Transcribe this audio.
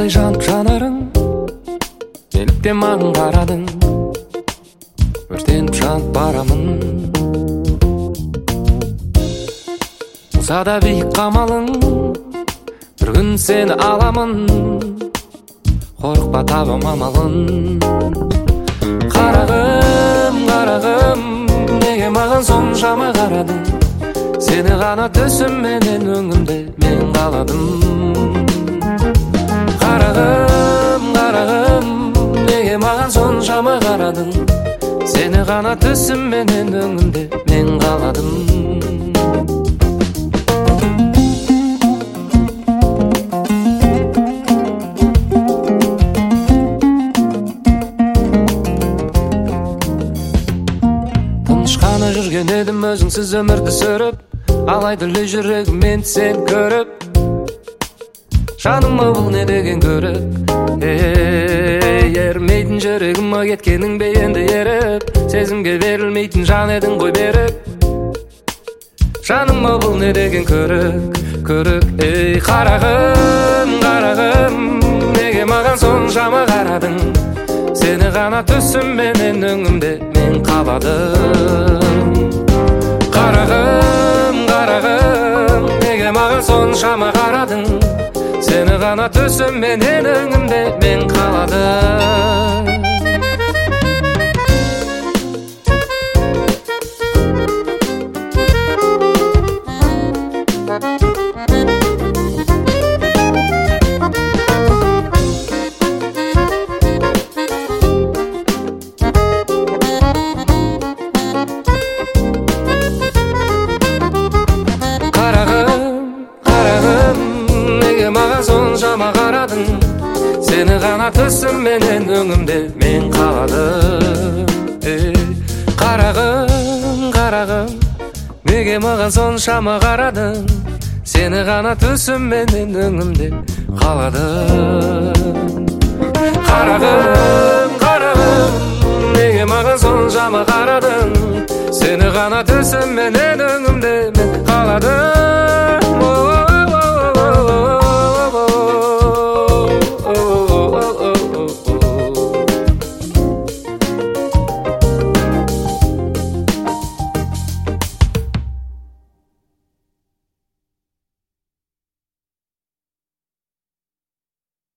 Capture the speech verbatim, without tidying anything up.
Аядай жанып жанарың, неліктен маған қарадың? Өртеніп жанып барамын. Болса да биік қамалың, бір күн сені аламын. Қорықпа, табам амалын. Қарағым, қарағым, неге маған соншама қарадың? Сені ғана түсімменен өңімде мен қаладым. Қарағым, қарағым, неге маған соншама қарадың? Сені ғана түсімменен өңімде мен қаладым. Тыныш жүрген едім өзіңсіз өмірді сүріп, алайда лү жүрегім мен сен көріп. Жаныма бұл не деген көріп, ей, ермейтін жүрегіма кеткенің бе енді еріп. Сезімге берілмейтін жан едің ғой беріп. Жаныма бұл не деген көрік, көрік. Ей, қарағым, қарағым, неге маған соншама қарадың? Сені ғана түсімменен өңімде мен қаладым. Қарағым, қарағым, неге маған соншама қарадың? Сені ғана түсімменен өңімде мен қаладым. Соншама қарадың, сені ғана түсімменен өңімде мен қаладым. Қарағым, қарағым, неге маған соншама қарадың? Сені ғана түсімменен өңімде қаладым. Қарағым, қарағым, неге маған соншама қарадың? Сені ғана түсімменен өңімде мен қаладым.